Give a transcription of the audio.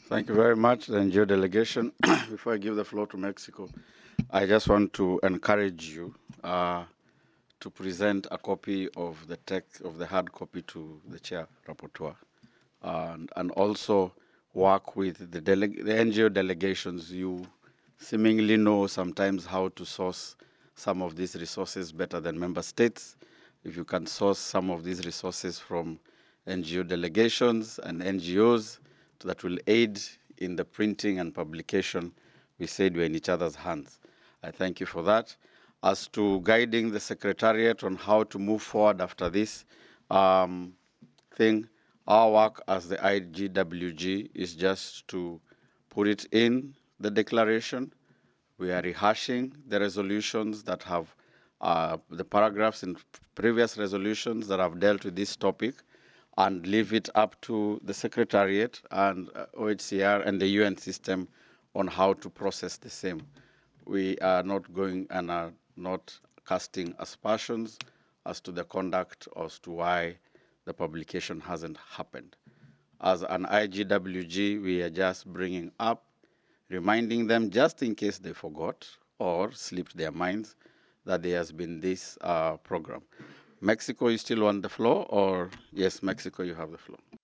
Thank you very much, the NGO delegation. Before I give the floor to Mexico, I just want to encourage you to present a copy of the text of the hard copy to the chair rapporteur, and also work with the NGO delegations. You seemingly know sometimes how to source some of these resources better than member states. If you can source some of these resources from NGO delegations and NGOs that will aid in the printing and publication, we said we're in each other's hands. I thank you for that. As to guiding the Secretariat on how to move forward after this thing, our work as the IGWG is just to put it in the declaration. We are rehashing the resolutions that have the paragraphs in previous resolutions that have dealt with this topic, and leave it up to the Secretariat and OHCR and the UN system on how to process the same. We are not going and are not casting aspersions as to the conduct as to why the publication hasn't happened. As an IGWG, we are just bringing up, reminding them just in case they forgot or slipped their minds that there has been this program. Mexico, you still want the floor? Or yes, Mexico, you have the floor.